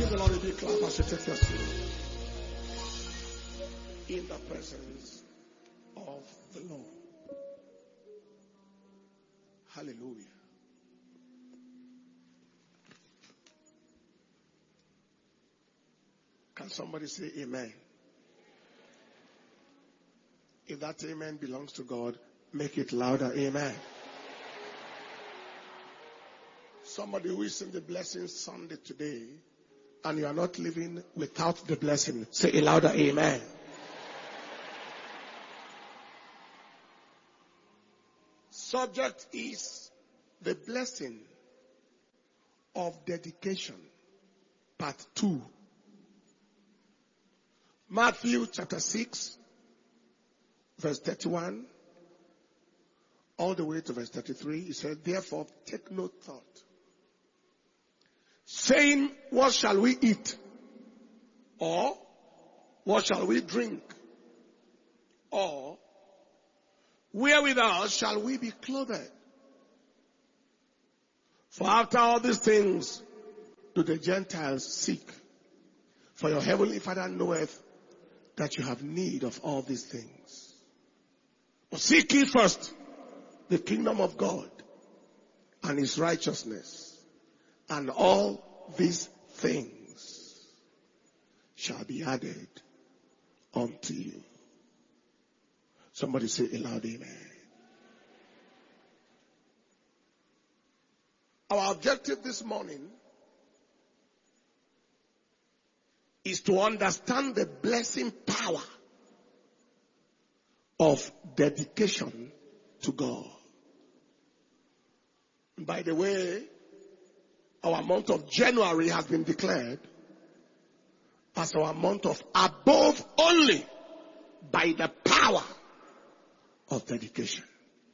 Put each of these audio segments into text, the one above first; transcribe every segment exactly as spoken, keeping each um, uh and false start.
Give the Lord a big clap as you take your seat. In the presence of the Lord. Hallelujah. Can somebody say amen? If that amen belongs to God, make it louder. Amen. Somebody who is in the blessing Sunday today, and you are not living without the blessing, say a louder amen. Subject is the blessing of dedication, part two. Matthew chapter six, verse thirty-one, all the way to verse thirty-three. He said, therefore take no thought, saying, what shall we eat? Or, what shall we drink? Or, wherewithal shall we be clothed? For after all these things do the Gentiles seek. For your heavenly Father knoweth that you have need of all these things. But seek ye first the kingdom of God and his righteousness, and all these things shall be added unto you. Somebody say a loud amen. Our objective this morning is to understand the blessing power of dedication to God. By the way, our month of January has been declared as our month of above only by the power of dedication.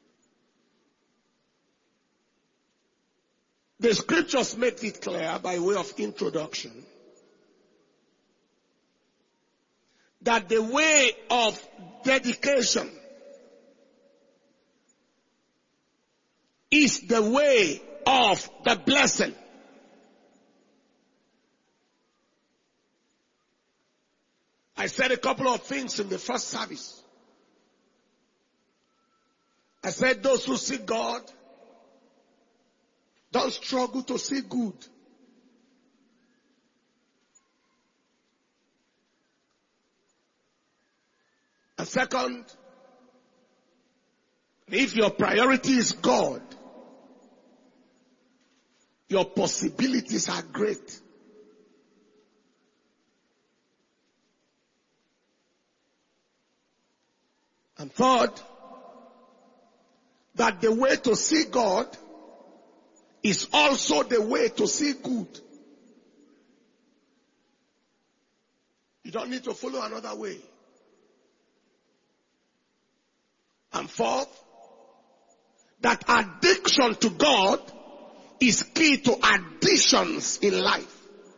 The scriptures make it clear by way of introduction that the way of dedication is the way of the blessing. I said a couple of things in the first service. I said those who seek God don't struggle to see good. And second, if your priority is God, your possibilities are great. And third, that the way to see God is also the way to see good. You don't need to follow another way. And fourth, that addiction to God is key to additions in life.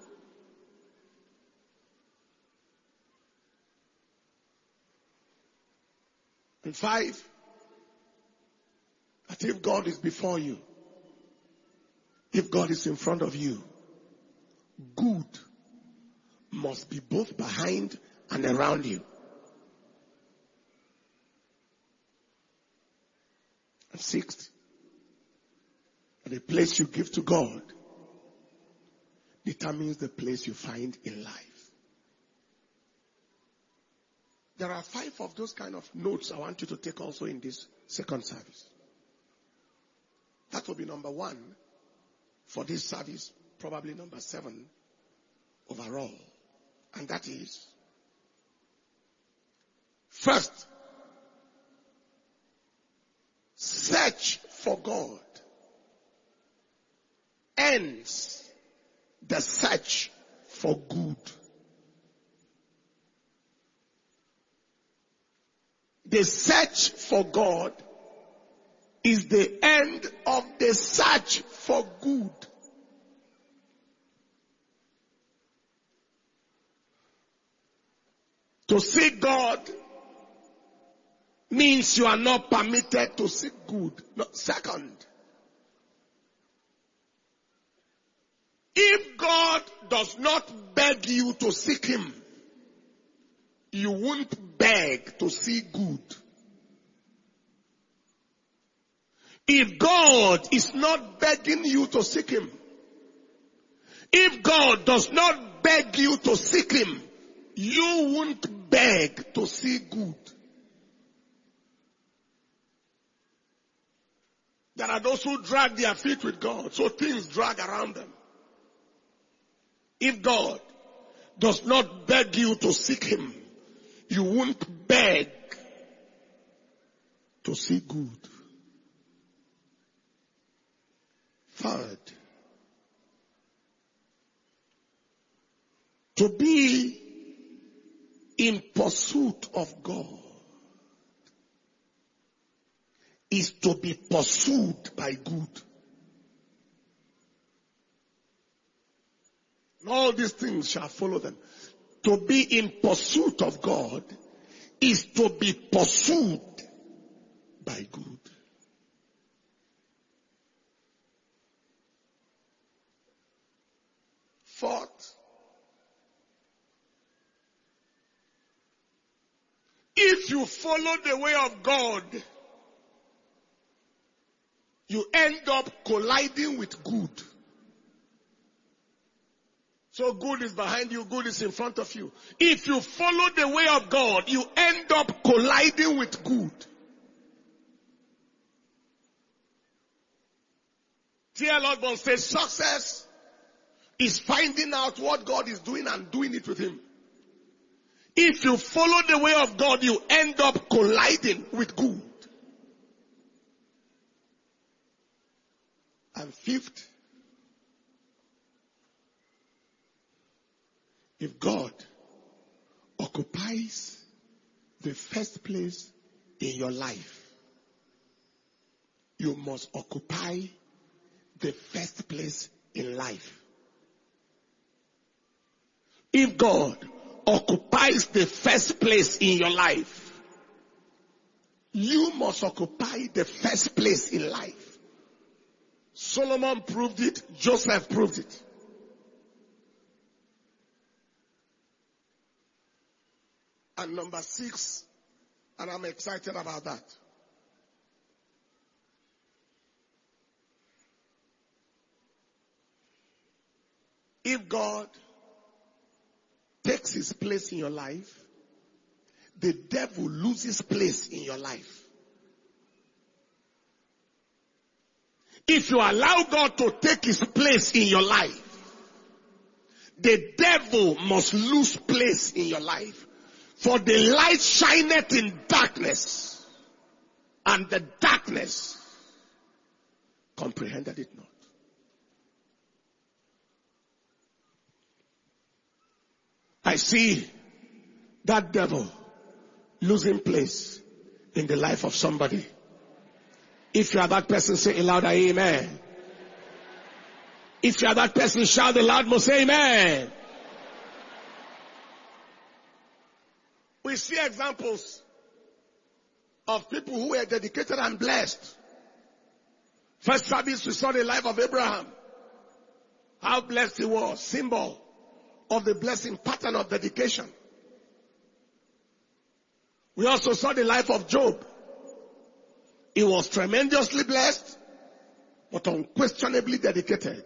And five, that if God is before you, if God is in front of you, good must be both behind and around you. And sixth, the place you give to God determines the place you find in life. There are five of those kind of notes I want you to take also in this second service. That will be number one for this service, probably number seven overall. And that is, first, search for God ends the search for good. The search for God is the end of the search for good. To seek God means you are not permitted to seek good. No, second, if God does not beg you to seek him, you won't beg to see good. If God is not begging you to seek him, if God does not beg you to seek him, you won't beg to see good. There are those who drag their feet with God, so things drag around them. If God does not beg you to seek him, you won't beg to see good. Third, to be in pursuit of God is to be pursued by good. All these things shall follow them. To be in pursuit of God is to be pursued by good. Fourth, if you follow the way of God, you end up colliding with good. So good is behind you, good is in front of you. If you follow the way of God, you end up colliding with good. T L Osborne says success is finding out what God is doing and doing it with him. If you follow the way of God, you end up colliding with good. And fifth, if God occupies the first place in your life, you must occupy the first place in life. If God occupies the first place in your life, you must occupy the first place in life. Solomon proved it, Joseph proved it. And number six, and I'm excited about that. If God takes his place in your life, the devil loses place in your life. If you allow God to take his place in your life, the devil must lose place in your life. For the light shineth in darkness, and the darkness comprehended it not. I see that devil losing place in the life of somebody. If you are that person, say a louder amen. If you are that person, shout the loud most amen. We see examples of people who were dedicated and blessed. First service, we saw the life of Abraham. How blessed he was. Symbol of the blessing, pattern of dedication. We also saw the life of Job. He was tremendously blessed, but unquestionably dedicated.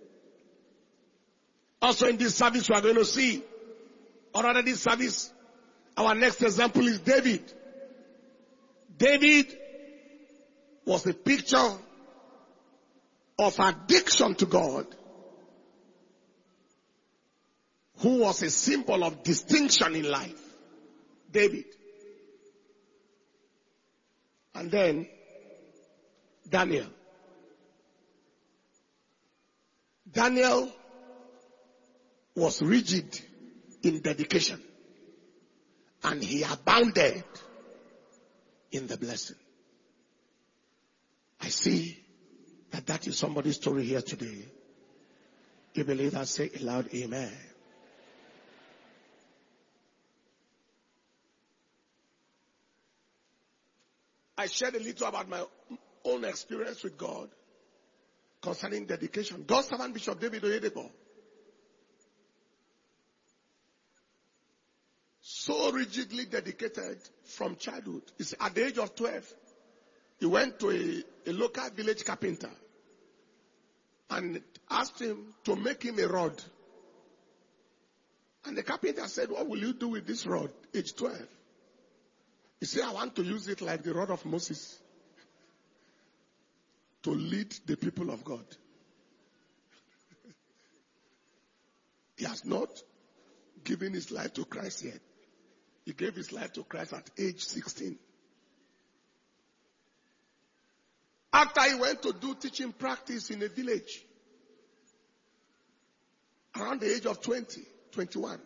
Also in this service we are going to see, or rather this service, our next example is David. David was a picture of addiction to God, who was a symbol of distinction in life. David. And then Daniel. Daniel was rigid in dedication, and he abounded in the blessing. I see that that is somebody's story here today. You believe that? Say a loud amen. I shared a little about my own experience with God concerning dedication. God's servant Bishop David Oyedepo so rigidly dedicated from childhood. It's at the age of twelve, he went to a, a local village carpenter and asked him to make him a rod. And the carpenter said, what will you do with this rod? Age twelve. He said, I want to use it like the rod of Moses to lead the people of God. He has not given his life to Christ yet. He gave his life to Christ at age sixteen. After he went to do teaching practice in a village, around the age of twenty, twenty-one,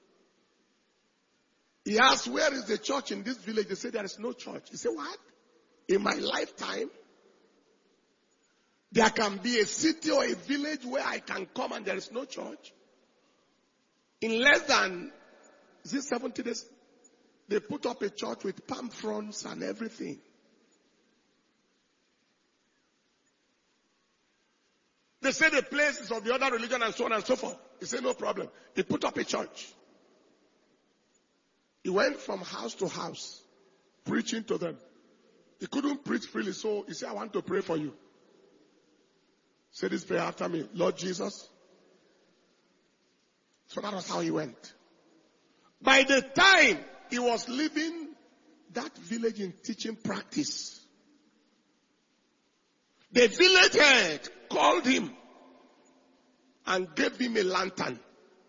he asked, where is the church in this village? They said, there is no church. He said, what? In my lifetime, there can be a city or a village where I can come and there is no church? In less than, is it seventy days? They put up a church with palm fronds and everything. They say the place is of the other religion and so on and so forth. He said, no problem. He put up a church. He went from house to house, preaching to them. He couldn't preach freely, so he said, I want to pray for you. Say this prayer after me. Lord Jesus. So that was how he went. By the time he was leaving that village in teaching practice, the village head called him and gave him a lantern.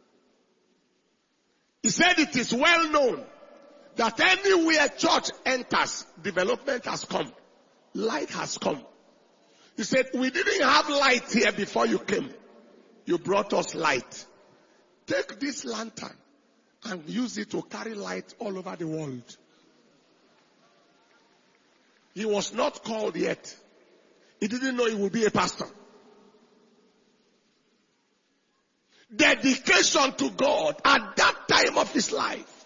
He said it is well known that anywhere church enters, development has come. Light has come. He said, we didn't have light here before you came. You brought us light. Take this lantern and use it to carry light all over the world. He was not called yet. He didn't know he would be a pastor. Dedication to God at that time of his life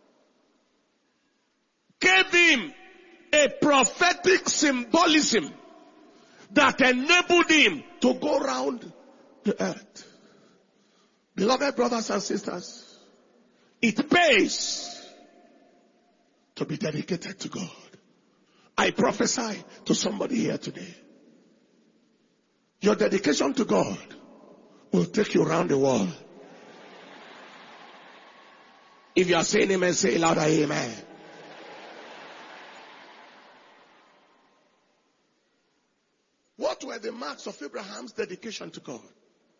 gave him a prophetic symbolism that enabled him to go around the earth. Beloved brothers and sisters, it pays to be dedicated to God. I prophesy to somebody here today. Your dedication to God will take you around the world. If you are saying amen, say louder amen. What were the marks of Abraham's dedication to God?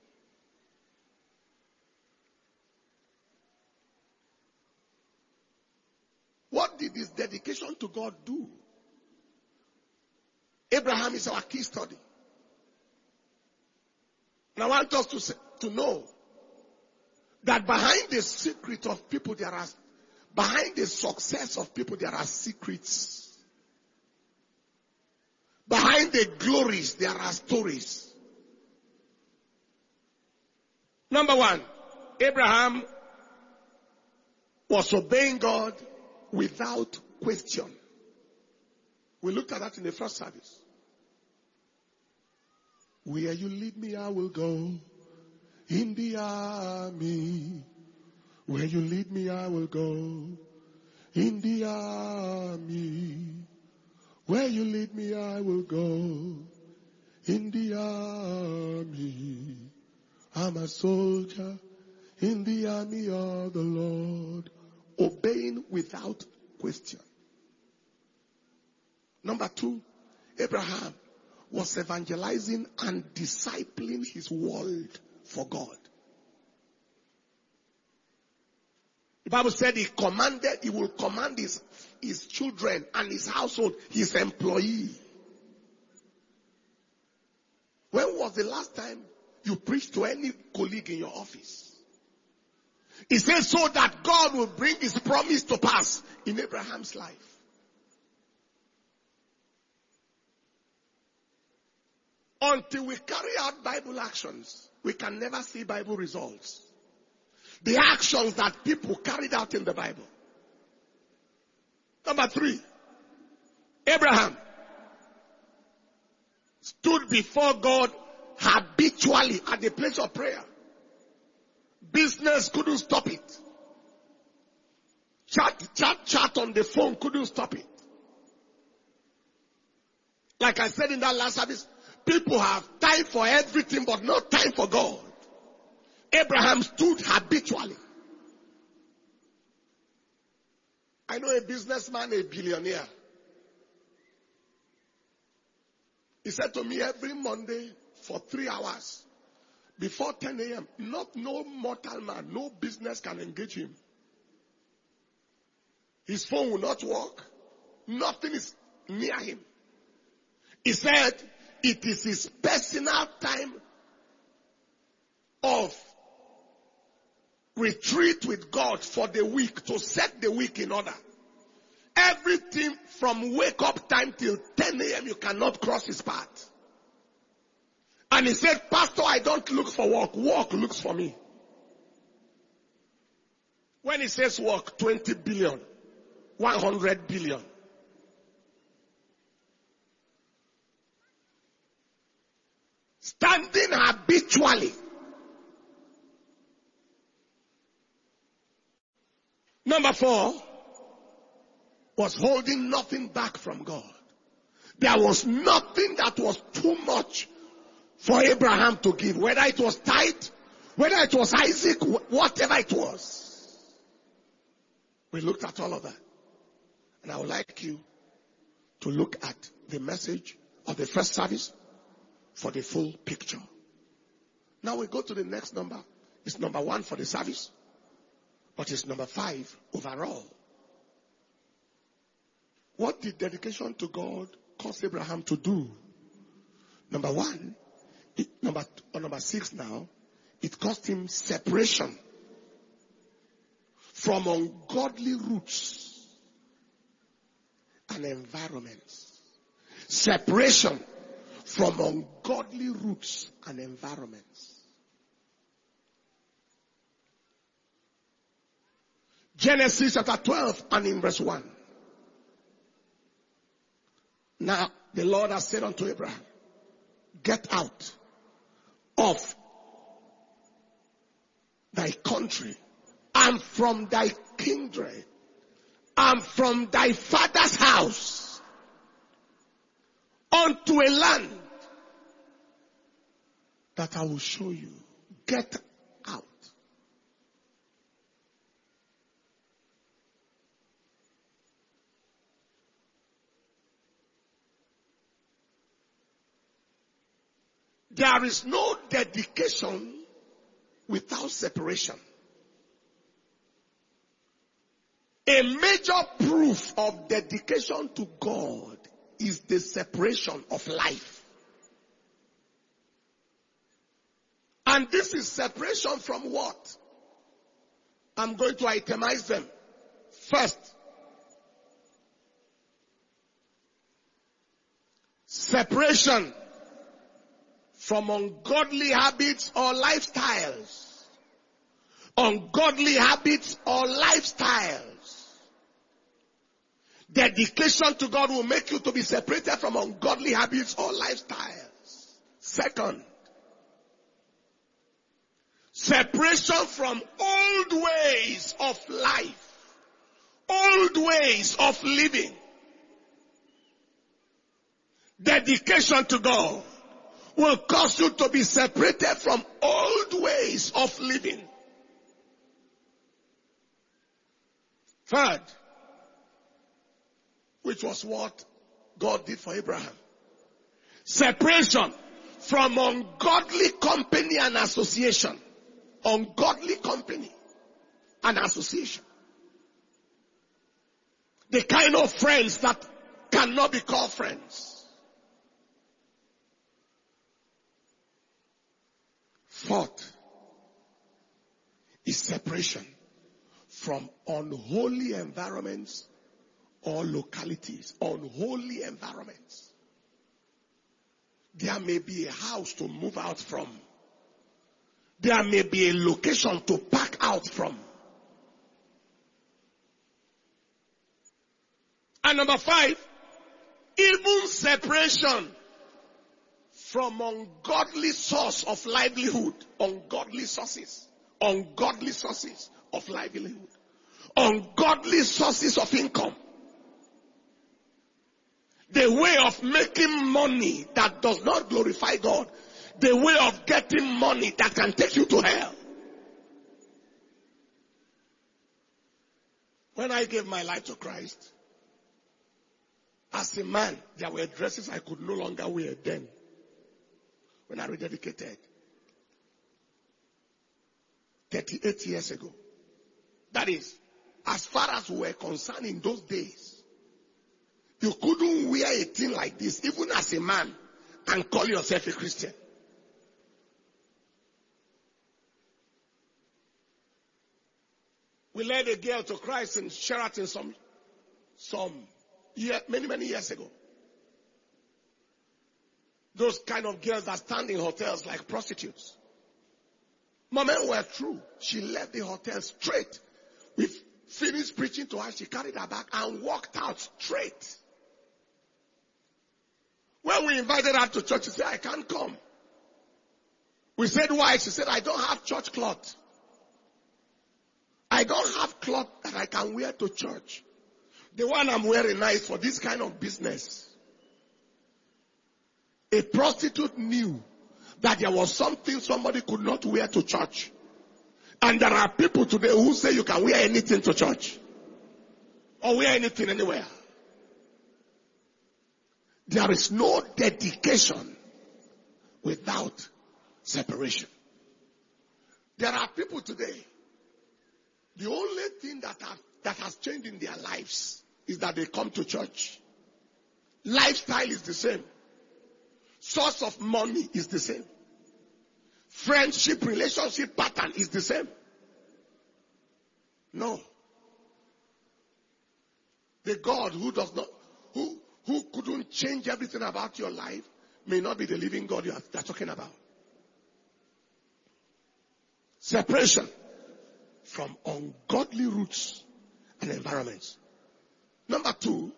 What did his dedication to God do? Abraham is our key study. And I want us to, say, to know that behind the secret of people, there are, behind the success of people, there are secrets. Behind the glories, there are stories. Number one, Abraham was obeying God without question. We looked at that in the first service. Where you lead me, I will go. In the army. Where you lead me, I will go. In the army. Where you lead me, I will go. In the army. I'm a soldier in the army of the Lord. Obeying without question. Number two, Abraham was evangelizing and discipling his world for God. The Bible said he commanded, he will command his, his children and his household, his employee. When was the last time you preached to any colleague in your office? He says so that God will bring his promise to pass in Abraham's life. Until we carry out Bible actions, we can never see Bible results. The actions that people carried out in the Bible. Number three, Abraham stood before God habitually at the place of prayer. Business couldn't stop it. Chat, chat, chat on the phone, couldn't stop it. Like I said in that last service, people have time for everything but no time for God. Abraham stood habitually. I know a businessman, a billionaire. He said to me every Monday for three hours, before ten a.m., not no mortal man, no business can engage him. His phone will not work. Nothing is near him. He said it is his personal time of retreat with God for the week, to set the week in order. Everything from wake up time till ten a.m. you cannot cross his path. And he said, Pastor, I don't look for work. Work looks for me. When he says work, twenty billion, one hundred billion. Standing habitually. Number four was holding nothing back from God. There was nothing that was too much for Abraham to give. Whether it was tithe, whether it was Isaac, whatever it was. We looked at all of that. And I would like you to look at the message of the first service for the full picture. Now we go to the next number. It's number one for the service, but it's number five overall. What did dedication to God cause Abraham to do? Number one, it, number, or number six now, it cost him separation from ungodly roots and environments. Separation from ungodly roots and environments. Genesis chapter twelve and in verse one. Now the Lord has said unto Abraham, get out of thy country and from thy kindred and from thy father's house unto a land that I will show you. Get out. There is no dedication without separation. A major proof of dedication to God is the separation of life. And this is separation from what? I'm going to itemize them. First, separation from ungodly habits or lifestyles. Ungodly habits or lifestyles. Dedication to God will make you to be separated from ungodly habits or lifestyles. Second, separation from old ways of life. Old ways of living. Dedication to God will cause you to be separated from old ways of living. Third, which was what God did for Abraham. Separation from ungodly company and association. Ungodly company and association. The kind of friends that cannot be called friends. Fourth is separation from unholy environments or localities. Unholy environments. There may be a house to move out from. There may be a location to pack out from. And number five, even separation from ungodly source of livelihood. Ungodly sources. Ungodly sources of livelihood. ungodly sources of income. The way of making money that does not glorify God. The way of getting money that can take you to hell. When I gave my life to Christ, as a man, there were dresses I could no longer wear then. When I rededicated. thirty-eight years ago. That is, as far as we were concerned in those days, you couldn't wear a thing like this, even as a man, and call yourself a Christian. We led a girl to Christ in Sheraton some, some year, many, many years ago. Those kind of girls that stand in hotels like prostitutes. Moment were true. She left the hotel straight. We finished preaching to her. She carried her bag and walked out straight. When we invited her to church, she said, I can't come. We said, why? She said, I don't have church cloth. I don't have cloth that I can wear to church. The one I'm wearing now is for this kind of business. A prostitute knew that there was something somebody could not wear to church. And there are people today who say you can wear anything to church. Or wear anything anywhere. There is no dedication without separation. There are people today, the only thing that, have, that has changed in their lives is that they come to church. Lifestyle is the same. Source of money is the same. Friendship, relationship pattern is the same. No. The God who does not, who, who couldn't change everything about your life may not be the living God you are, you are talking about. Separation from ungodly roots and environments. Number two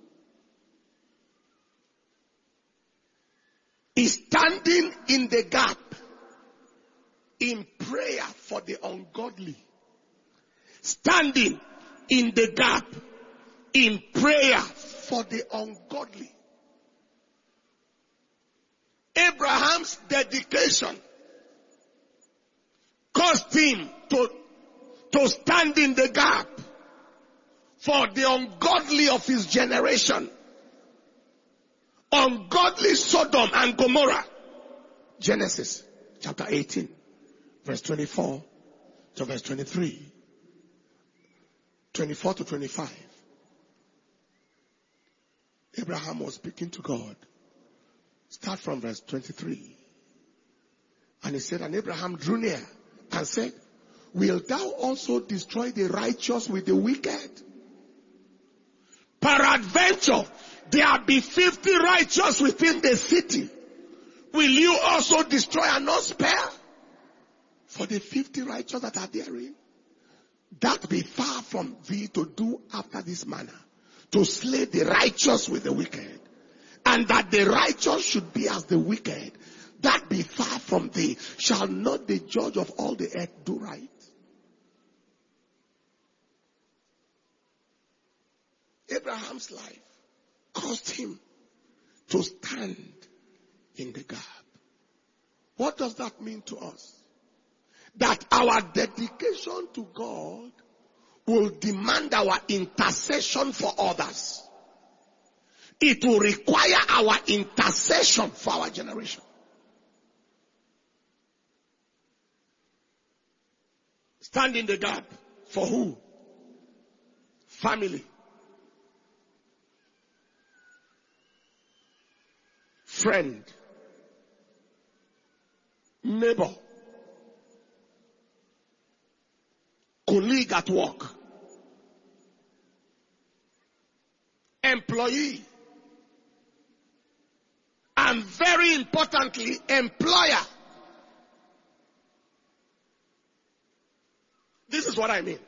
is standing in the gap in prayer for the ungodly. Standing in the gap in prayer for the ungodly. Abraham's dedication caused him to, to stand in the gap for the ungodly of his generation. Ungodly Sodom and Gomorrah. Genesis chapter eighteen, verse twenty-four to verse twenty-three. twenty-four to twenty-five. Abraham was speaking to God. Start from verse twenty-three. And he said, and Abraham drew near and said, will thou also destroy the righteous with the wicked? Peradventure, there be fifty righteous within the city. Will you also destroy and not spare? For the fifty righteous that are therein, that be far from thee to do after this manner, to slay the righteous with the wicked, and that the righteous should be as the wicked, that be far from thee. Shall not the judge of all the earth do right? Abraham's life caused him to stand in the gap. What does that mean to us? That our dedication to God will demand our intercession for others. It will require our intercession for our generation. Stand in the gap for who? Family. Friend. Neighbor. Colleague at work. Employee. And very importantly, employer. This is what I mean.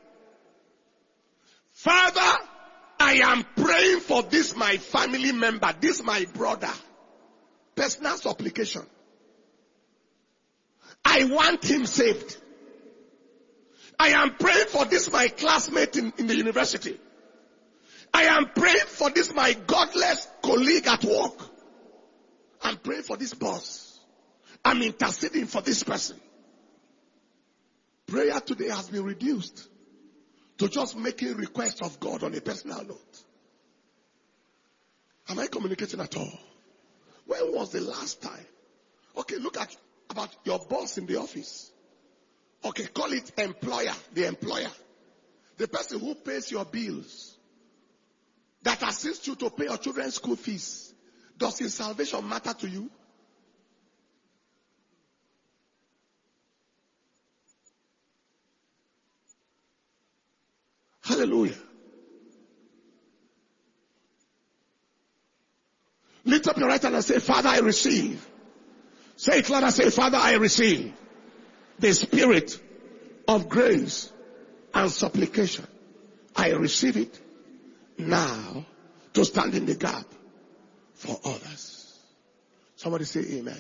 Father, I am praying for this my family member, this my brother. Personal supplication. I want him saved. I am praying for this my classmate in, in the university. I am praying for this my godless colleague at work. I'm praying for this boss. I'm interceding for this person. Prayer today has been reduced to just making requests of God on a personal note. Am I communicating at all? When was the last time? Okay, look at about your boss in the office. Okay, call it employer, the employer. The person who pays your bills, that assists you to pay your children's school fees. Does his salvation matter to you? Hallelujah. Lift up your right hand and say, Father, I receive. Say it loud and say, Father, I receive the spirit of grace and supplication. I receive it now to stand in the gap for others. Somebody say amen.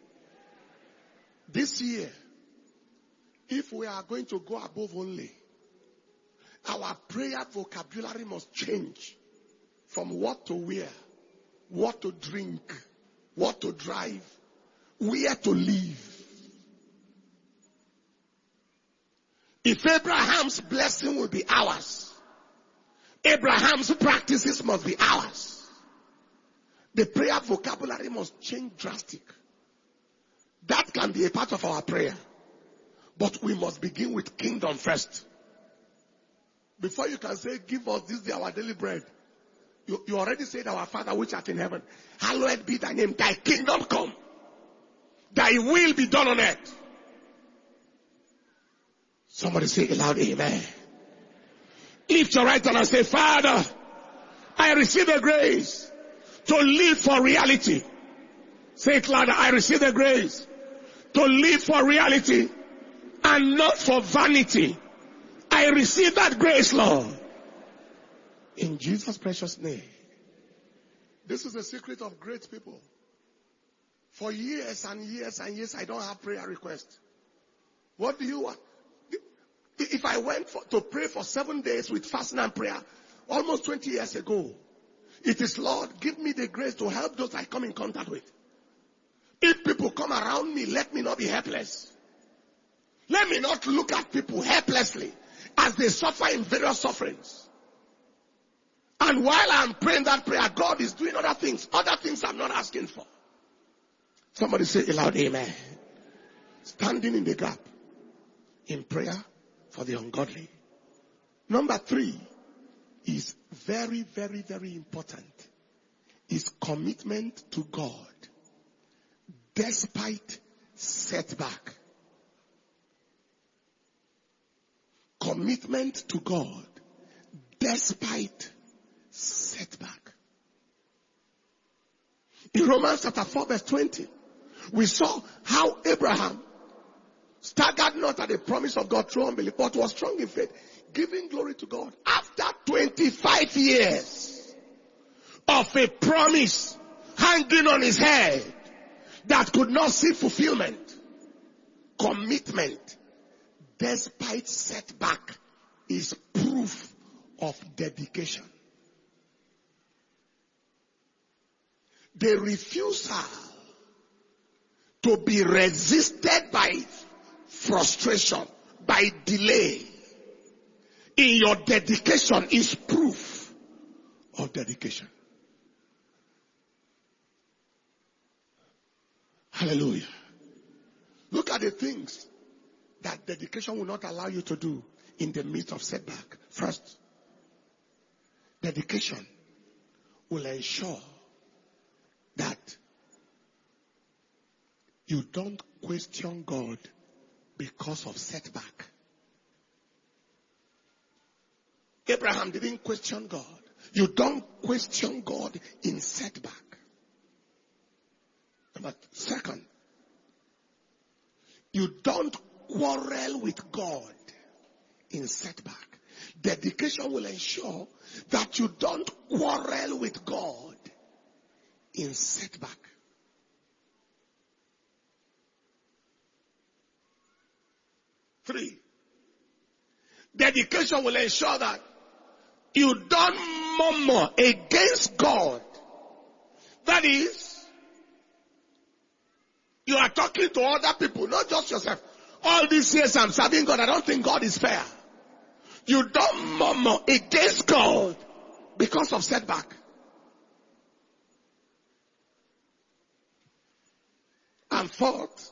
This year, if we are going to go above only, our prayer vocabulary must change from what to wear, what to drink, what to drive, where to live. If Abraham's blessing will be ours, Abraham's practices must be ours. The prayer vocabulary must change drastic. That can be a part of our prayer. But we must begin with kingdom first. Before you can say, give us this day our daily bread, you, you already said, our Father which art in heaven, hallowed be thy name, thy kingdom come. Thy will be done on earth. Somebody say aloud, amen. Lift your right hand and say, Father, I receive the grace to live for reality. Say it louder, I receive the grace to live for reality and not for vanity. I receive that grace, Lord. In Jesus' precious name. This is the secret of great people. For years and years and years, I don't have prayer requests. What do you want? If I went for, to pray for seven days with fasting and prayer, almost twenty years ago, it is, Lord, give me the grace to help those I come in contact with. If people come around me, let me not be helpless. Let me not look at people helplessly as they suffer in various sufferings. And while I'm praying that prayer, God is doing other things. Other things I'm not asking for. Somebody say aloud, amen. Standing in the gap in prayer for the ungodly. Number three is very, very, very important. Is commitment to God despite setback. Commitment to God despite setback. In Romans chapter four verse twenty, we saw how Abraham staggered not at the promise of God through unbelief, but was strong in faith, giving glory to God. After twenty-five years of a promise hanging on his head that could not see fulfillment, commitment despite setback is proof of dedication. The refusal to be resisted by frustration, by delay, in your dedication is proof of dedication. Hallelujah. Look at the things that dedication will not allow you to do in the midst of setback. First, dedication will ensure that you don't question God because of setback. Abraham didn't question God. You don't question God in setback. But second, you don't quarrel with God in setback. Dedication will ensure that you don't quarrel with God in setback. Three, Dedication will ensure that you don't murmur against God. That is, you are talking to other people, not just yourself. All these years I'm serving God, I don't think God is fair. You don't murmur against God because of setback. And fourth,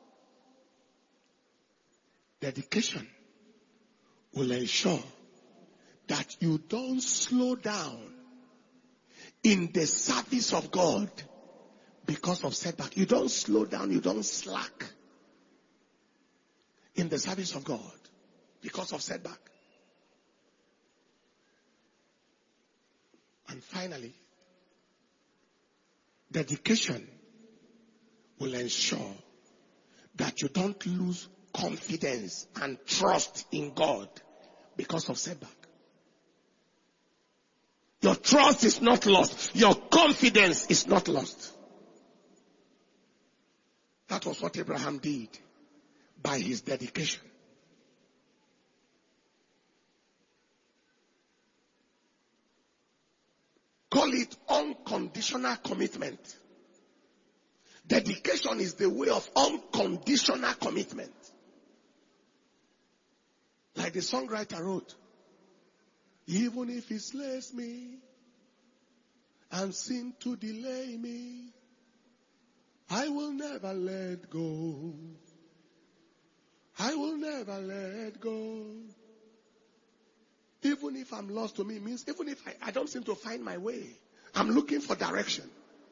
dedication will ensure that you don't slow down in the service of God because of setback. You don't slow down, you don't slack in the service of God because of setback. And finally, dedication will ensure that you don't lose confidence and trust in God because of setback. Your trust is not lost. Your confidence is not lost. That was what Abraham did by his dedication. Call it unconditional commitment. Dedication is the way of unconditional commitment. Like the songwriter wrote, even if he slays me and seem to delay me, I will never let go. I will never let go. Even if I'm lost, to me means even if I, I don't seem to find my way, I'm looking for direction.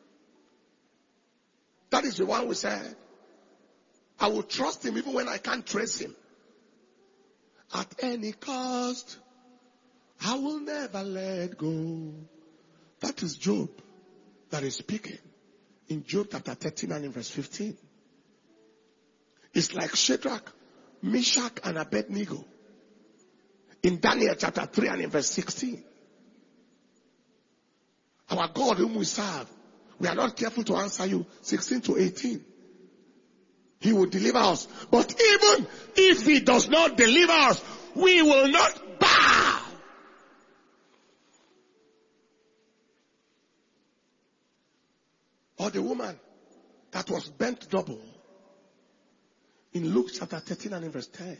That is the one we said, I will trust him even when I can't trace him. At any cost, I will never let go. That is Job that is speaking in Job chapter thirteen and in verse fifteen. It's like Shadrach, Meshach, and Abednego in Daniel chapter three and in verse sixteen. Our God whom we serve, we are not careful to answer you, sixteen to eighteen. He will deliver us. But even if he does not deliver us, we will not bow. Or the woman that was bent double in Luke chapter thirteen and in verse ten.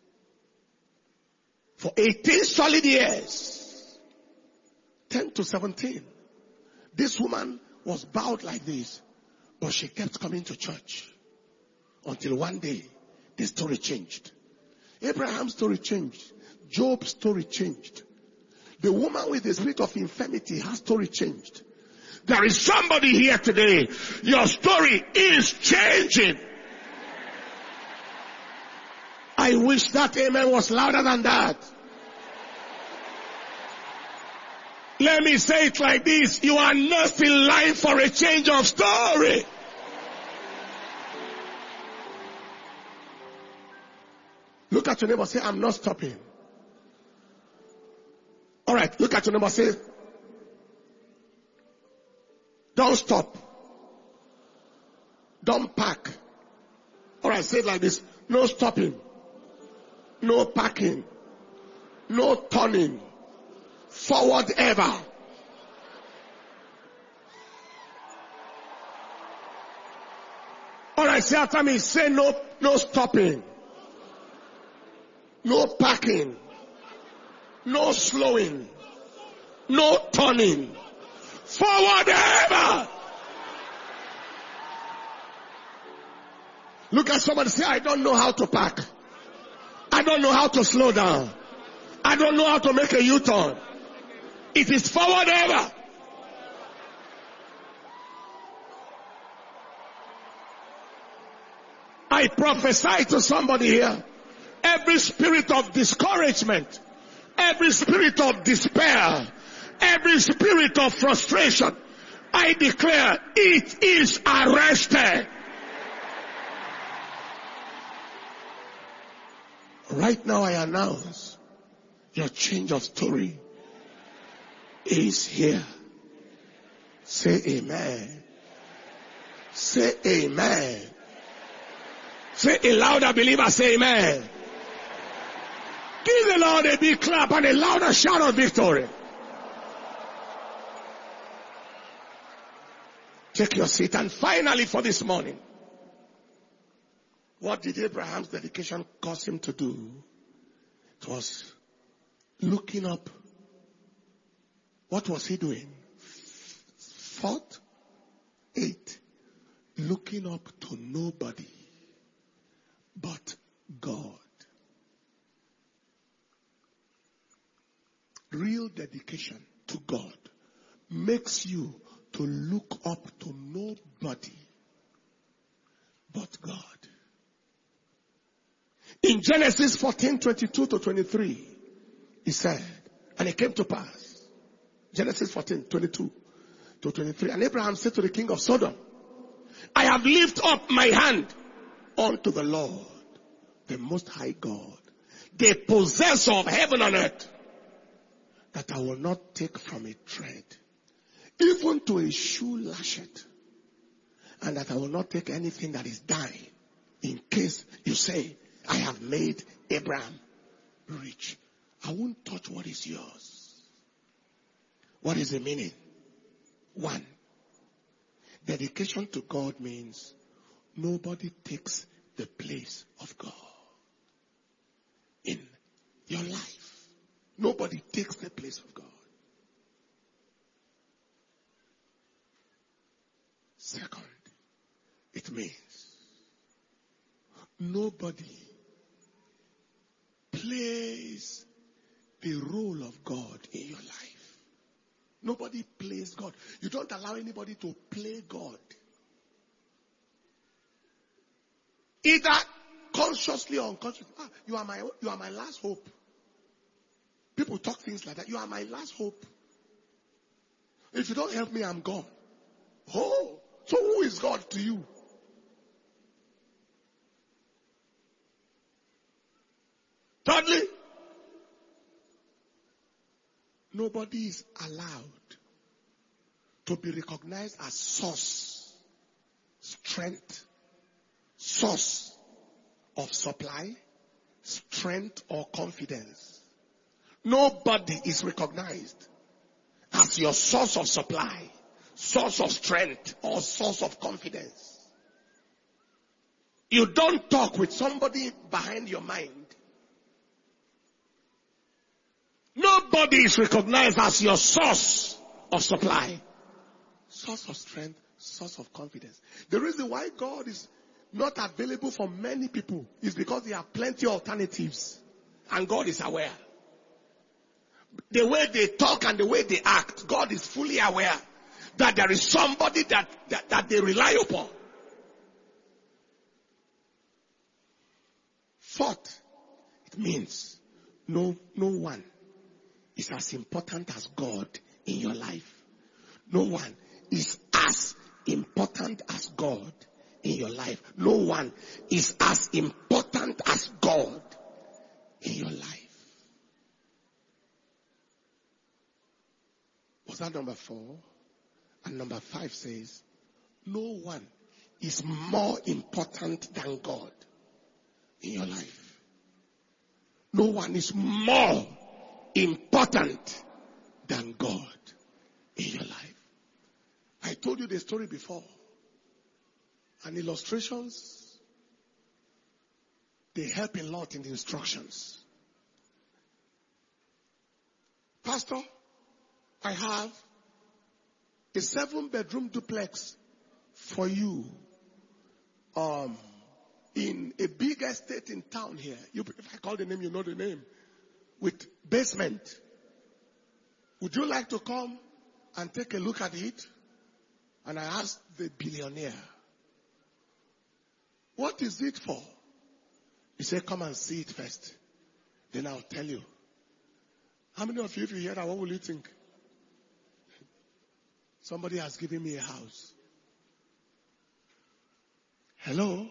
For eighteen solid years, ten to seventeen, this woman was bowed like this, but she kept coming to church until one day this story changed. Abraham's story changed. Job's story changed. The woman with the spirit of infirmity, her story changed. There is somebody here today, your story is changing. I wish that amen was louder than that. Let me say it like this. You are not in line for a change of story. Look at your neighbor, say, I'm not stopping. All right, look at your neighbor, say, don't stop. Don't park. All right, say it like this. No stopping. No parking. No turning. Forward ever. All right, say after me. Say no, no stopping. No parking. No slowing. No turning. Forward ever. Look at somebody, say, I don't know how to park. I don't know how to slow down. I don't know how to make a U-turn. It is forward ever. I prophesy to somebody here. Every spirit of discouragement, every spirit of despair, every spirit of frustration, I declare it is arrested. Right now I announce your change of story is here. Say amen. Say amen. Say a louder believer, say amen. Give the Lord a big clap and a louder shout of victory. Take your seat. And finally for this morning, what did Abraham's dedication cause him to do? It was looking up. What was he doing? Fourth, eight. Looking up to nobody but God. Real dedication to God makes you to look up to nobody but God. In Genesis fourteen, twenty-two to twenty-three, he said, and it came to pass, Genesis fourteen, twenty-two to twenty-three, and Abraham said to the king of Sodom, I have lifted up my hand unto the Lord, the Most High God, the possessor of heaven and earth, that I will not take from a thread, even to a shoe lashet, and that I will not take anything that is dying, in case you say, I have made Abraham rich. I won't touch what is yours. What is the meaning? One, dedication to God means nobody takes the place of God in your life. Nobody takes the place of God. Second, it means nobody plays the role of God in your life. Nobody plays God. You don't allow anybody to play God. Either consciously or unconsciously. Ah, you are my, you are my last hope. People talk things like that. You are my last hope. If you don't help me, I'm gone. Oh, so who is God to you? Thirdly, nobody is allowed to be recognized as source, strength, source of supply, strength or confidence. Nobody is recognized as your source of supply, source of strength, or source of confidence. You don't talk with somebody behind your mind. Nobody is recognized as your source of supply, source of strength, source of confidence. The reason why God is not available for many people is because there are plenty of alternatives, and God is aware. The way they talk and the way they act, God is fully aware that there is somebody that, that, that they rely upon. Fourth, it means no, no one is as important as God in your life. No one is as important as God in your life. No one is as important as God in your life. Was that number four? And number five says, no one is more important than God in your life. No one is more important than God in your life. I told you the story before. And illustrations, they help a lot in the instructions. Pastor, I have a seven bedroom duplex for you um, in a big estate in town here. You, if I call the name, you know the name. With basement. Would you like to come and take a look at it? And I asked the billionaire, what is it for? He said, come and see it first. Then I'll tell you. How many of you, if you hear that, what will you think? Somebody has given me a house. Hello?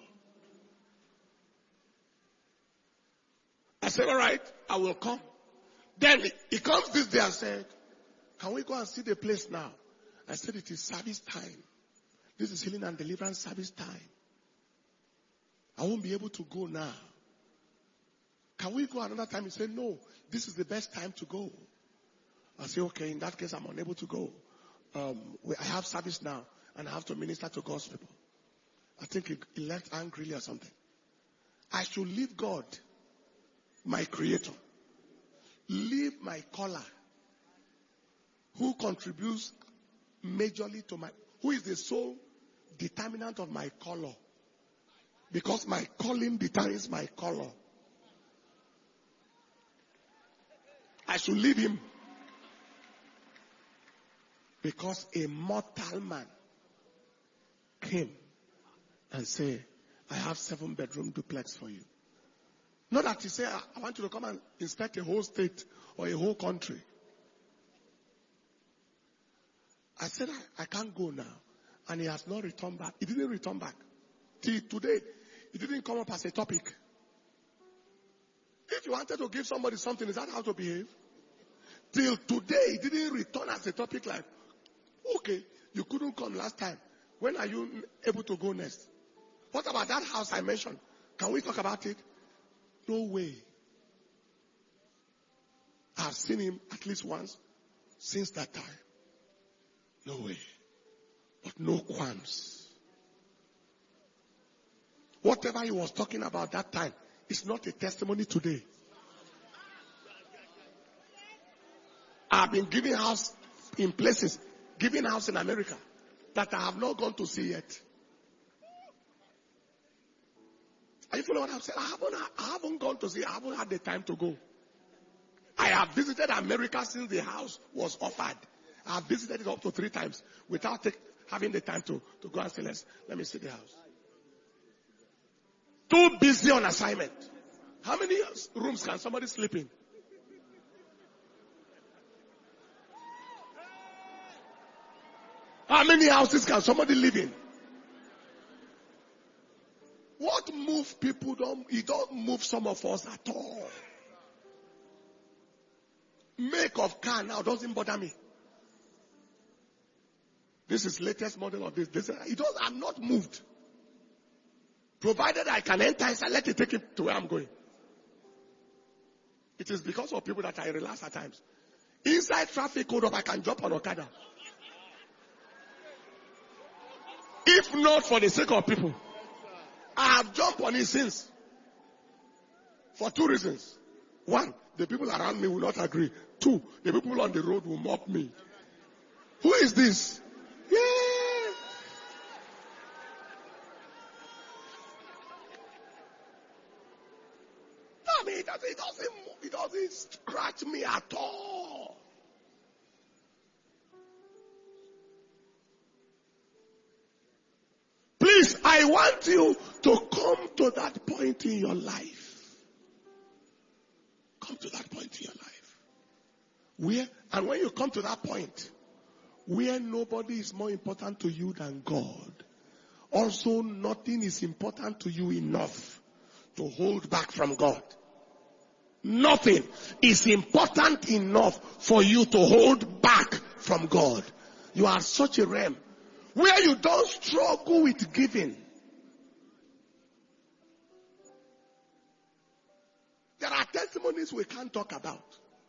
I said, all right, I will come. Then he comes this day and said, can we go and see the place now? I said, it is service time. This is healing and deliverance service time. I won't be able to go now. Can we go another time? He said, no, this is the best time to go. I say, okay, in that case, I'm unable to go. Um, we, I have service now, and I have to minister to God's people. I think he, he left angrily or something. I should leave God, my creator. Leave my caller, who contributes majorly to my, who is the sole determinant of my color. Because my calling determines my color. I should leave him. Because a mortal man came and said, I have seven bedroom duplex for you. Not that he said, I want you to come and inspect a whole state or a whole country. I said, I, I can't go now. And he has not returned back. He didn't return back. Till today, it didn't come up as a topic. If you wanted to give somebody something, is that how to behave? Till today, it didn't return as a topic like, okay, you couldn't come last time. When are you able to go next? What about that house I mentioned? Can we talk about it? No way. I've seen him at least once since that time. No way. But no qualms. Whatever he was talking about that time is not a testimony today. I've been giving house in places, giving house in America that I have not gone to see yet. Are you following what I'm saying? I haven't, I haven't gone to see, I haven't had the time to go. I have visited America since the house was offered. I have visited it up to three times without take, having the time to, to go and say, let's, let me see the house. Too busy on assignment. How many rooms can somebody sleep in? How many houses can somebody live in? What move people don't, it don't move some of us at all. Make of car now doesn't bother me. This is latest model of this. this it does, I'm not moved. Provided I can enter inside, let it take it to where I'm going. It is because of people that I relax at times. Inside traffic hold up, I can jump on Okada. If not for the sake of people, I have jumped on it since. For two reasons. One, the people around me will not agree. Two, the people on the road will mock me. Who is this? Yeah. I mean, it doesn't, it doesn't, it doesn't scratch me at all. Please, I want you to come to that point in your life. Come to that point in your life. Where, and when you come to that point, where nobody is more important to you than God, also nothing is important to you enough to hold back from God. Nothing is important enough for you to hold back from God. You are such a realm where you don't struggle with giving. There are testimonies we can't talk about.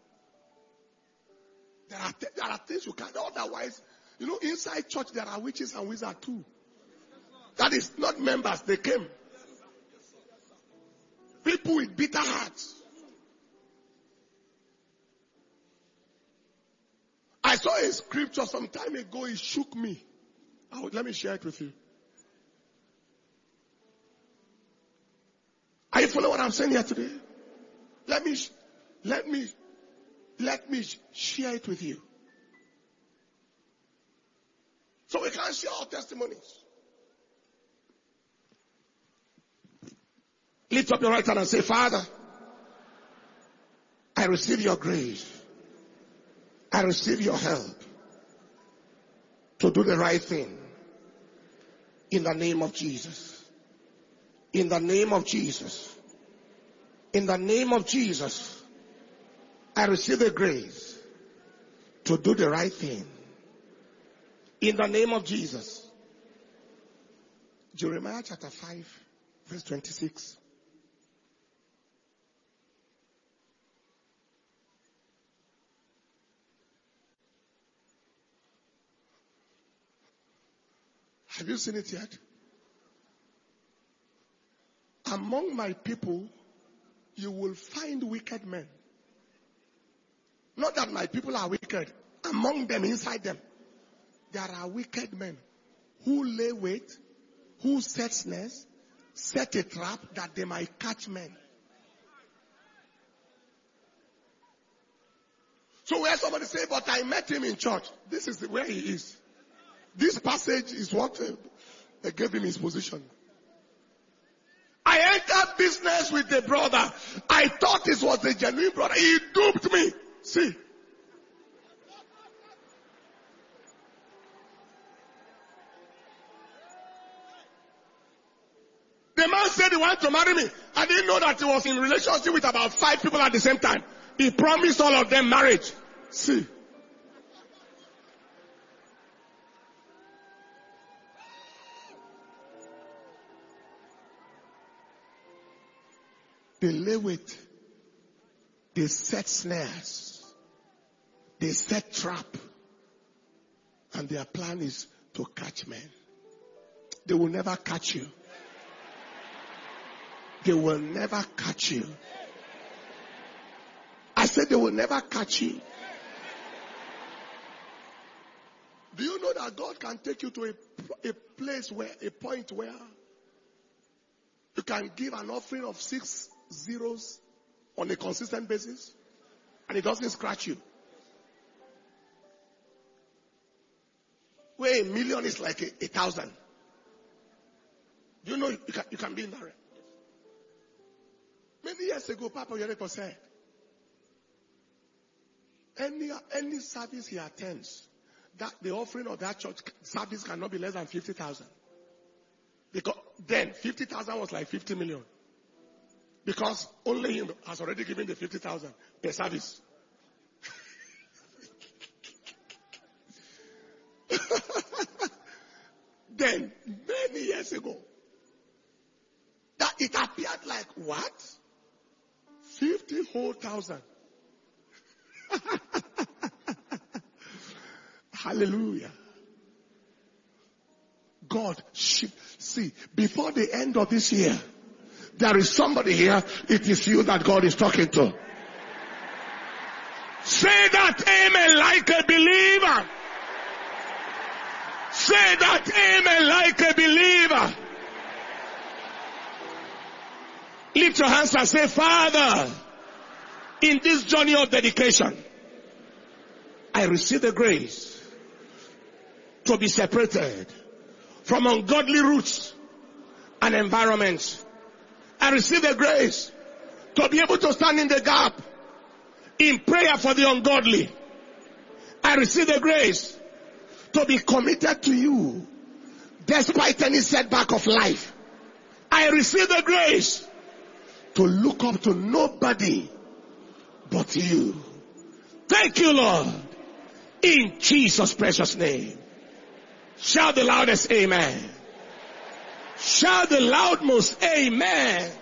There are, te- there are things you can't, otherwise, you know, inside church there are witches and wizards too. That is not members, they came. People with bitter hearts. I saw a scripture some time ago, it shook me. I would, let me share it with you. Are you following what I'm saying here today? Let me, let me, let me share it with you. So we can share our testimonies. Lift up your right hand and say, Father, I receive your grace. I receive your help to do the right thing. In the name of Jesus. In the name of Jesus. In the name of Jesus. I receive the grace to do the right thing. In the name of Jesus. Jeremiah chapter five, verse twenty-six. Have you seen it yet? Among my people, you will find wicked men. Not that my people are wicked. Among them, inside them, there are wicked men who lay wait, who set snares, set a trap that they might catch men. So where somebody say, but I met him in church. This is where he is. This passage is what uh, they gave him his position. I entered business with a brother. I thought this was a genuine brother. He duped me. See. The man said he wanted to marry me. I didn't know that he was in relationship with about five people at the same time. He promised all of them marriage. See. They lay wait. They set snares. They set trap. And their plan is to catch men. They will never catch you. They will never catch you. I said they will never catch you. Do you know that God can take you to a, a place where, a point where you can give an offering of six zeros on a consistent basis and it doesn't scratch you? Where a million is like a, a thousand. Do you know you can, you can be in that range? Many years ago, Papa Yereko said, any, any service he attends, that the offering of that church service cannot be less than fifty thousand. Because then fifty thousand was like fifty million. Because only him has already given the fifty thousand per service. Then, many years ago, that it appeared like what? fifty whole thousand. Hallelujah. God, see, before the end of this year, there is somebody here, it is you that God is talking to. Say that amen like a believer. Say that amen like a believer. Lift your hands and say, Father, in this journey of dedication, I receive the grace to be separated from ungodly roots and environments. I receive the grace to be able to stand in the gap in prayer for the ungodly. I receive the grace to be committed to you despite any setback of life. I receive the grace to look up to nobody but you. Thank you, Lord. In Jesus' precious name. Shout the loudest amen. Shout the loudmost amen.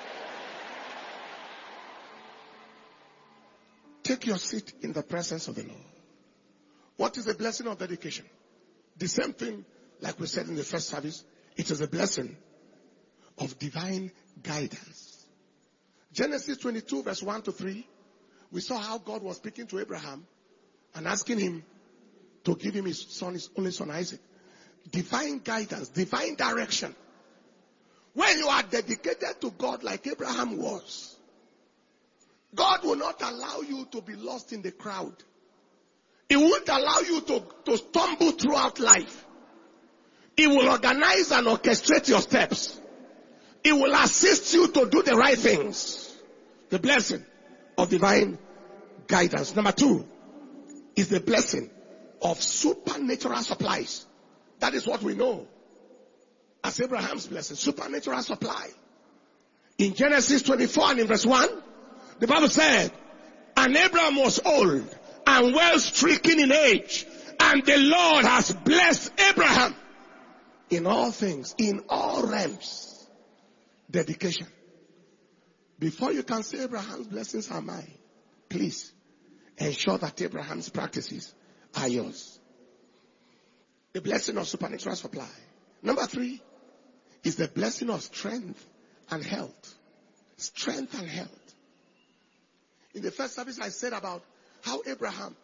Take your seat in the presence of the Lord. What is the blessing of dedication? The same thing like we said in the first service. It is a blessing of divine guidance. Genesis twenty-two verse one to three. We saw how God was speaking to Abraham and asking him to give him his son, his only son Isaac. Divine guidance, divine direction. When you are dedicated to God like Abraham was, God will not allow you to be lost in the crowd. He won't allow you to, to stumble throughout life. He will organize and orchestrate your steps. He will assist you to do the right things. The blessing of divine guidance. Number two is the blessing of supernatural supplies. That is what we know as Abraham's blessing. Supernatural supply. In Genesis twenty-four and in verse one, the Bible said, and Abraham was old and well stricken in age, and the Lord has blessed Abraham in all things, in all realms. Dedication. Before you can say Abraham's blessings are mine, please ensure that Abraham's practices are yours. The blessing of supernatural supply. Number three is the blessing of strength and health. Strength and health. In the first service I said about how Abraham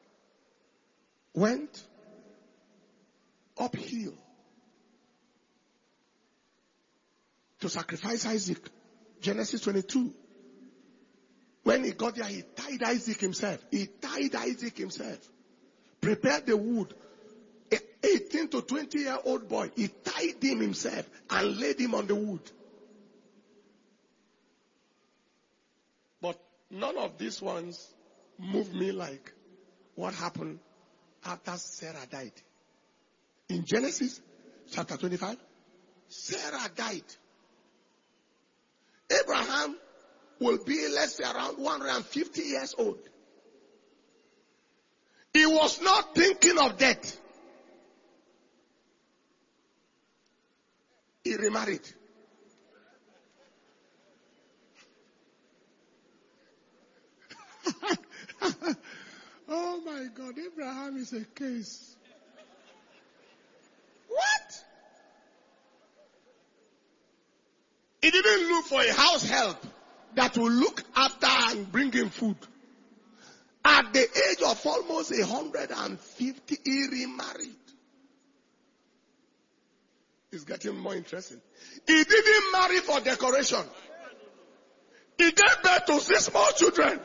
went uphill to sacrifice Isaac. Genesis twenty-two. When he got there, he tied Isaac himself. He tied Isaac himself. Prepared the wood. An eighteen to twenty year old boy. He tied him himself and laid him on the wood. But none of these ones moved me like what happened after Sarah died. In Genesis chapter twenty-five, Sarah died. Abraham will be, let's say, around one hundred fifty years old. He was not thinking of death. He remarried. Oh my God, Abraham is a case. What? He didn't look for a house help that will look after and bring him food. At the age of almost one hundred fifty, he remarried. It's getting more interesting. He didn't marry for decoration. He gave birth to six small children.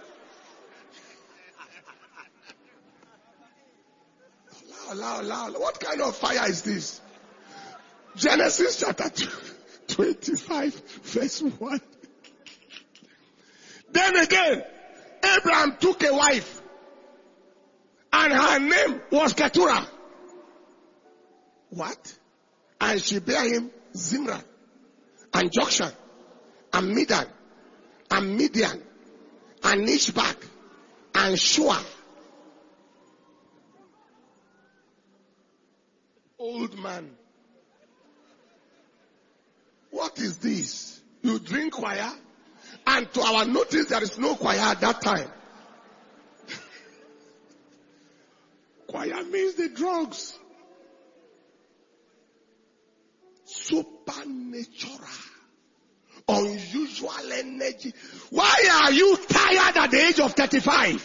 Allow, allow, allow. What kind of fire is this? Genesis chapter twenty-five, verse one. Then again, Abraham took a wife, and her name was Keturah. What? And she bare him Zimran, and Jokshan, and Midan, and Midian, and Ishbak, and Shua. Old man. What is this? You drink choir? And to our notice, there is no choir at that time. Choir means the drugs. Supernatural. Unusual energy. Why are you tired at the age of thirty-five?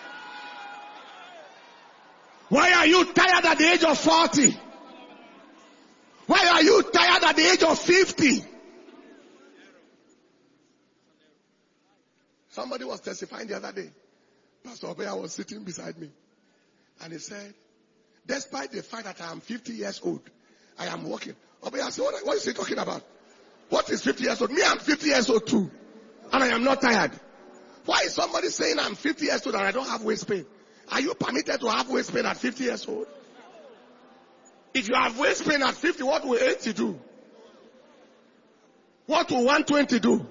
Why are you tired at the age of forty? Why are you tired at the age of fifty? Somebody was testifying the other day. Pastor Obeya was sitting beside me. And he said, despite the fact that I am fifty years old, I am working. Obeya said, what, what is he talking about? What is fifty years old? Me, I'm fifty years old too. And I am not tired. Why is somebody saying I'm fifty years old and I don't have waist pain? Are you permitted to have waist pain at fifty years old? If you have waist pain at fifty, what will eighty do? What will one twenty do?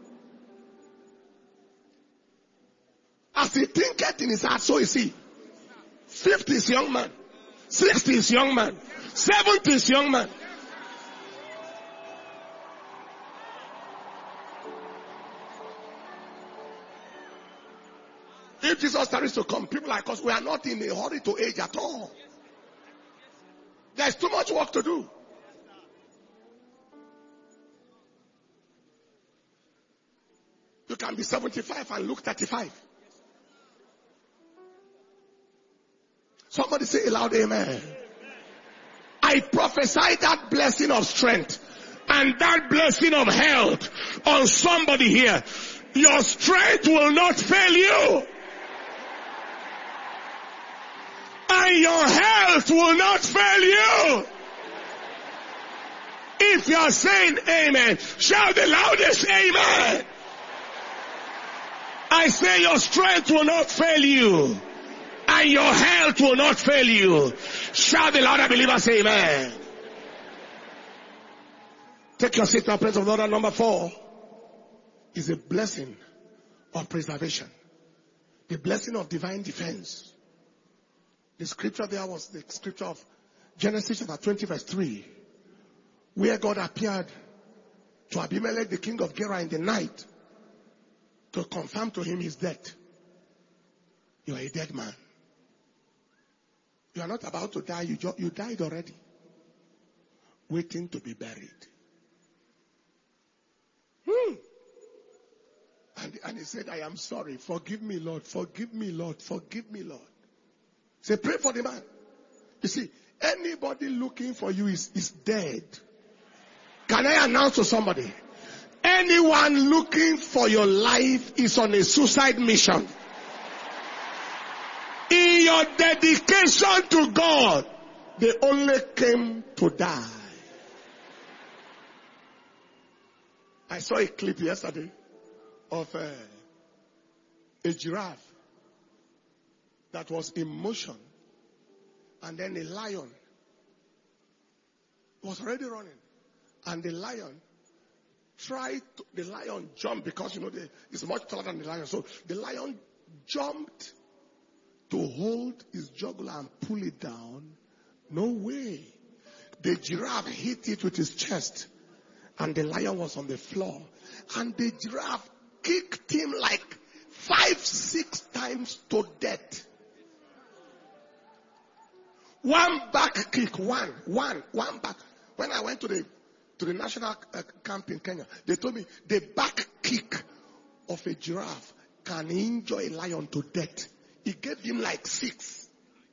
As he thinketh in his heart, so is he. fifty is young man. sixty is young man. seventy is young man. If Jesus starts to come, people like us, we are not in a hurry to age at all. There's too much work to do. You can be seventy-five and look thirty-five. Somebody say aloud, amen. I prophesy that blessing of strength and that blessing of health on somebody here. Your strength will not fail you. And your health will not fail you. If you are saying amen, shout the loudest amen. I say your strength will not fail you. And your health will not fail you. Shout the louder believer, say amen. Take your seat now, praise of the Lord. Number four is a blessing of preservation. The blessing of divine defense. The scripture there was the scripture of Genesis chapter twenty verse three. Where God appeared to Abimelech, the king of Gerar, in the night to confirm to him his death. You are a dead man. You are not about to die. You, you died already. waiting to be buried. Hmm. And, and he said, I am sorry. Forgive me, Lord. Forgive me, Lord. Forgive me, Lord. Say, pray for the man. You see, anybody looking for you is, is dead. Can I announce to somebody? Anyone looking for your life is on a suicide mission. In your dedication to God, they only came to die. I saw a clip yesterday of a, a giraffe that was in motion, and then a lion was already running, and the lion tried to, the lion jumped because you know the, it's much taller than the lion, so the lion jumped to hold his jugular and pull it down. No way. The giraffe hit it with his chest, and the lion was on the floor, and the giraffe kicked him like five, six times to death. One back kick, one, one, one back. When I went to the to the national uh, camp in Kenya, they told me the back kick of a giraffe can injure a lion to death. He gave him like six.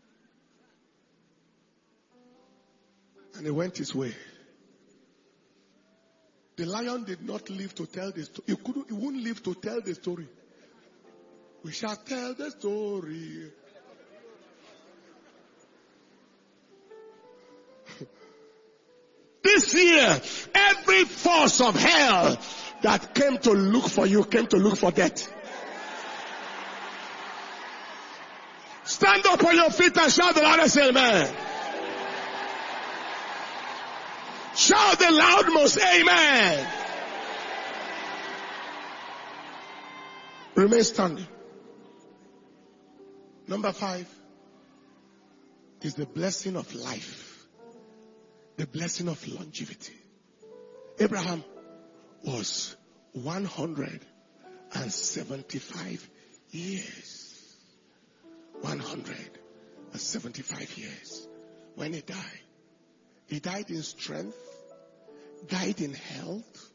And he went his way. The lion did not live to tell the story. He couldn't, he wouldn't live to tell the story. We shall tell the story. This year, every force of hell that came to look for you came to look for death. Stand up on your feet and shout the loudest amen. Shout the loudmost amen. Remain standing. Number five is the blessing of life. The blessing of longevity. Abraham was one hundred seventy-five years. one hundred seventy-five years. When he died, he died in strength, died in health,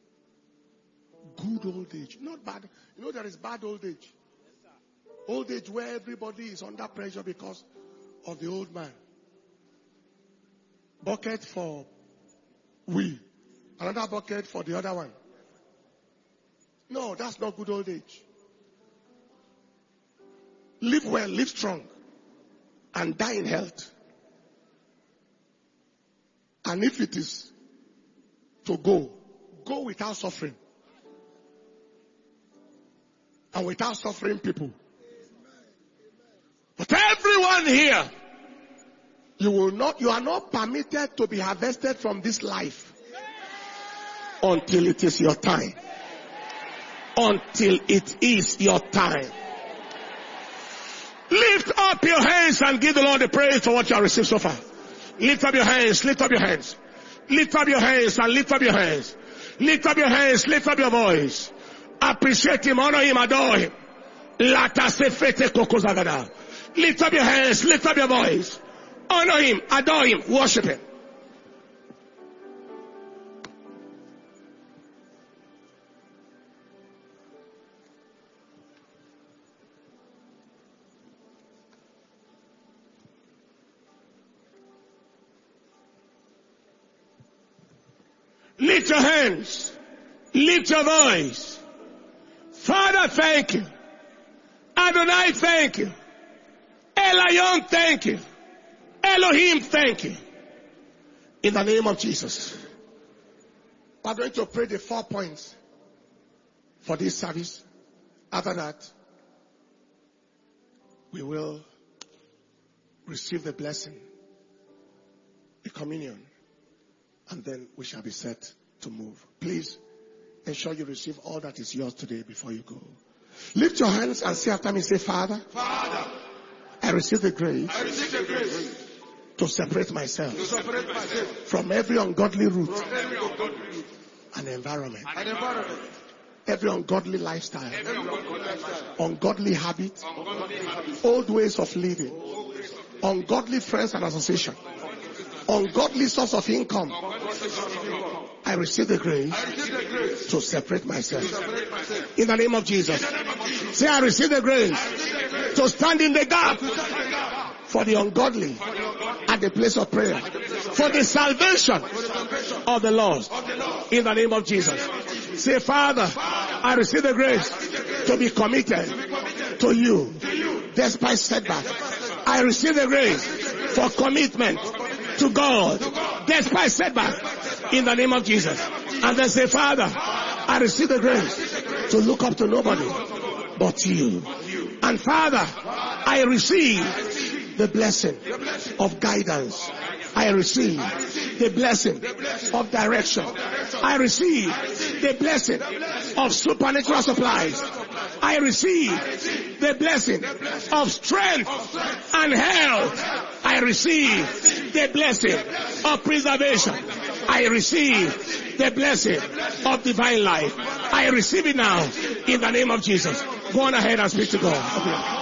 good old age. Not bad. You know there is bad old age. Old age where everybody is under pressure because of the old man. Bucket for we. Another bucket for the other one. No, that's not good old age. Live well, live strong, and die in health. And if it is to go, go without suffering. And without suffering people. But everyone here, you will not, you are not permitted to be harvested from this life until it is your time. Until it is your time. Lift up your hands and give the Lord the praise for what you have received so far. Lift up your hands, lift up your hands. Lift up your hands and lift up your hands. Lift up your hands, lift up your voice. Appreciate him, honor him, adore him. Lift up your hands, lift up your voice. Honor him, adore him, worship him. Lift your hands. Lift your voice. Father, thank you. Adonai, thank you. Elion, thank you. Elohim, thank you. In the name of Jesus. We're going to pray the four points for this service. After that, we will receive the blessing, the communion, and then we shall be set to move. Please ensure you receive all that is yours today before you go. Lift your hands and say after me, say, Father, Father, I receive the grace, I receive the grace to separate myself, to separate myself from every ungodly root from every ungodly root and environment, and environment, every ungodly lifestyle, every ungodly lifestyle, ungodly habit, ungodly habits, old ways of living, old ways of living, ungodly friends and association. ungodly source of income, I receive the grace I receive the grace to separate to myself. separate myself. In the name of Jesus. In the name of Jesus. Say, I receive the grace I receive the grace to stand in the gap to stand in the gap for the ungodly for the ungodly at the place of prayer, at the place of for the prayer, salvation for the salvation of the lost. of the Lord. In the name of Jesus. Say, Father, I receive the grace to be committed to you despite setback. I receive the grace for commitment to God despite setback. In the name of Jesus. And then say, Father, I receive the grace to look up to nobody but you. And Father, I receive the blessing of guidance. I receive the blessing of direction. I receive the blessing of supernatural supplies. I receive the blessing of strength and health. I receive the blessing of preservation. I receive the blessing of divine life. I receive it now in the name of Jesus. Go on ahead and speak to God. Okay.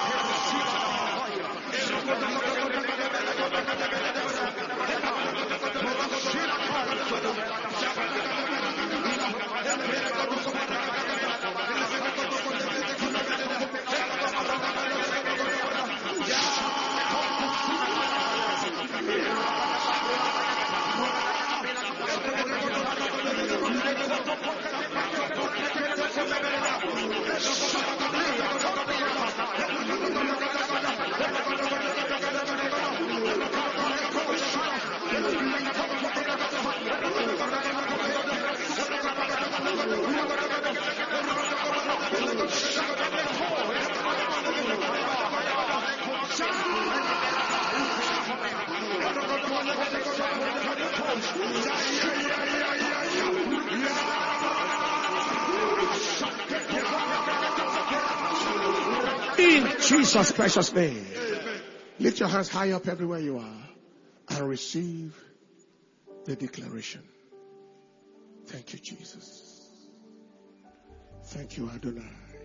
In Jesus' precious name. Lift your hands high up everywhere you are and receive the declaration. Thank you, Jesus. Thank you, Adonai.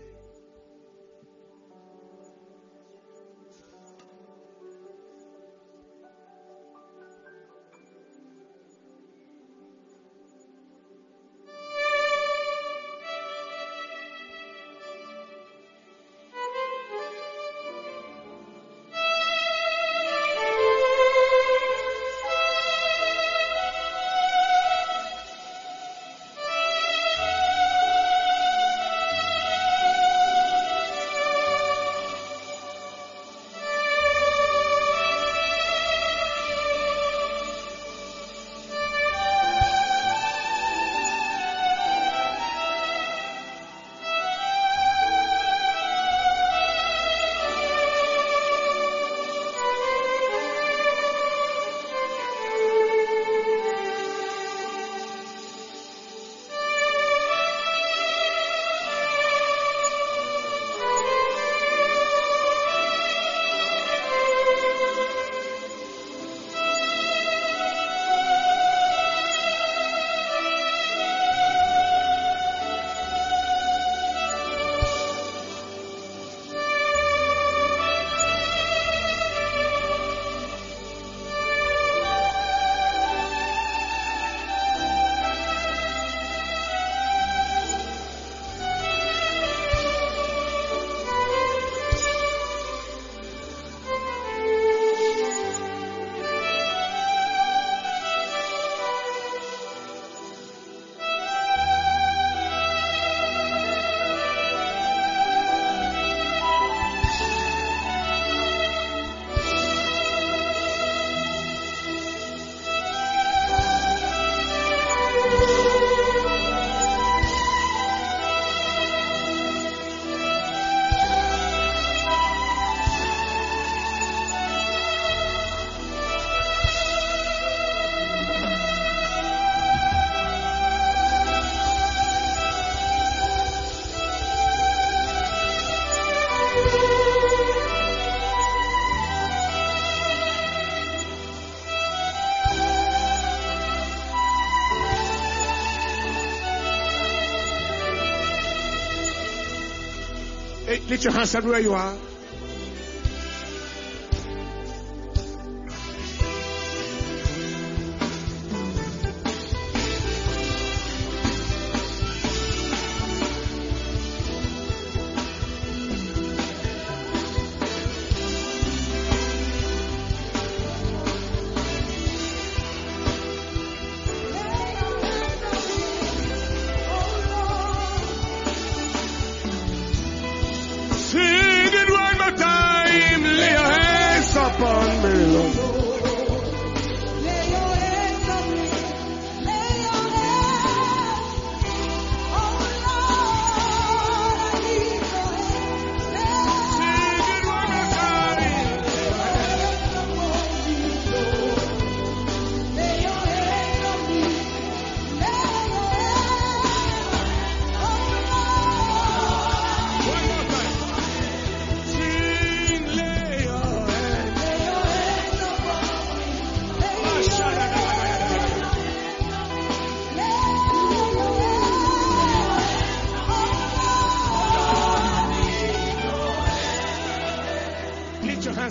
Lift your hands everywhere you are.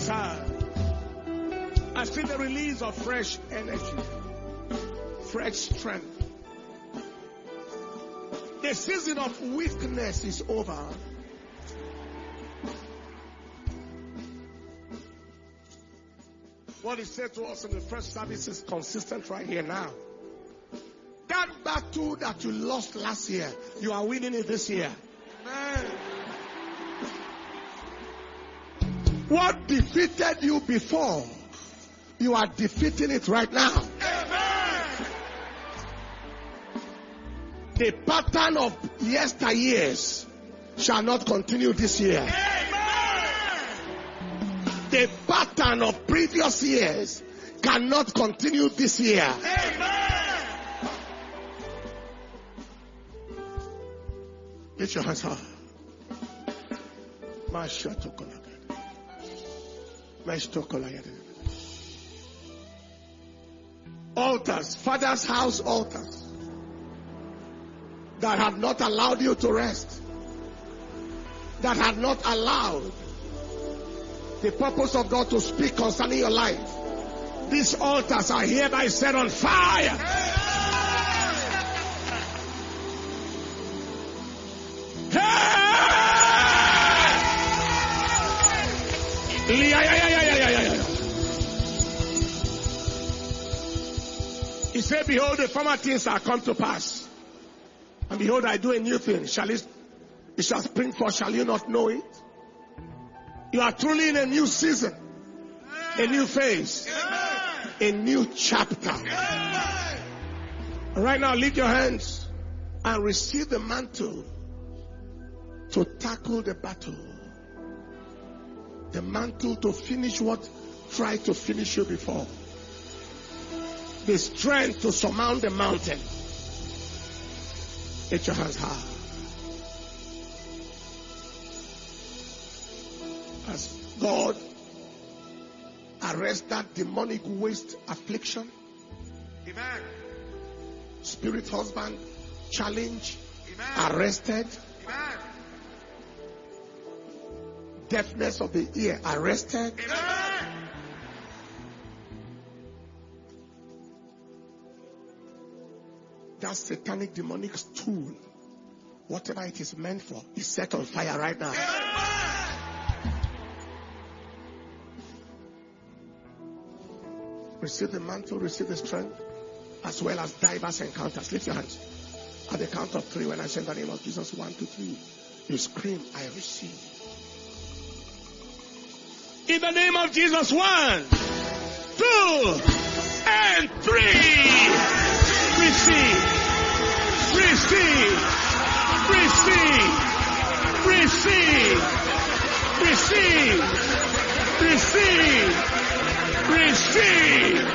hands high. I see the release of fresh energy, fresh strength. The season of weakness is over. What he said to us in the first service is consistent right here now. That battle that you lost last year, you are winning it this year. Amen. What defeated you before, you are defeating it right now. Amen. The pattern of yesteryears shall not continue this year. Amen. The pattern of previous years cannot continue this year. Amen. Lift your hands high. Altars, Father's house altars that have not allowed you to rest, that have not allowed the purpose of God to speak concerning your life. These altars are hereby set on fire. He said, behold, the former things are come to pass. And behold, I do a new thing. Shall it, it shall spring forth, shall you not know it? You are truly in a new season, a new phase, a new chapter. Right now, lift your hands and receive the mantle to tackle the battle. The mantle to finish what tried to finish you before. The strength to surmount the mountain. Get your hands high. As God arrests that demonic waste affliction. Amen. Spirit husband challenge. Amen. Arrested. Amen. Deafness of the ear arrested. Amen. That satanic demonic tool, whatever it is meant for, is set on fire right now. Amen. Receive the mantle, receive the strength, as well as diverse encounters. Lift your hands. At the count of three, when I say the name of Jesus, one, two, three, you scream, I receive. In the name of Jesus, one, two, and three. Receive, receive, receive, receive, receive, receive, receive.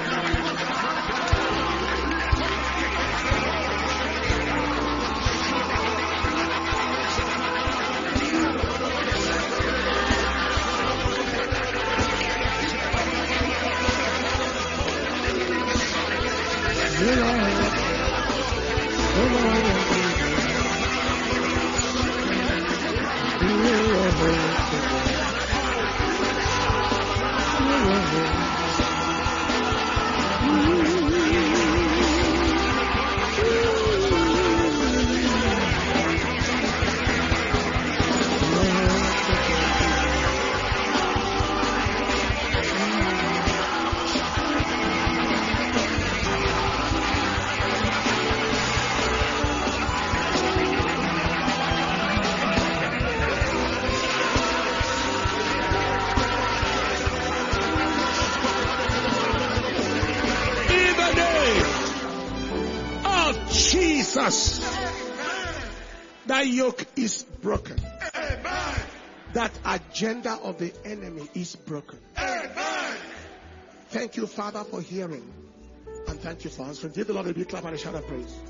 That yoke is broken. Amen. That agenda of the enemy is broken. Amen. Thank you, Father, for hearing. And thank you for answering. Give the Lord a big clap and a shout of praise.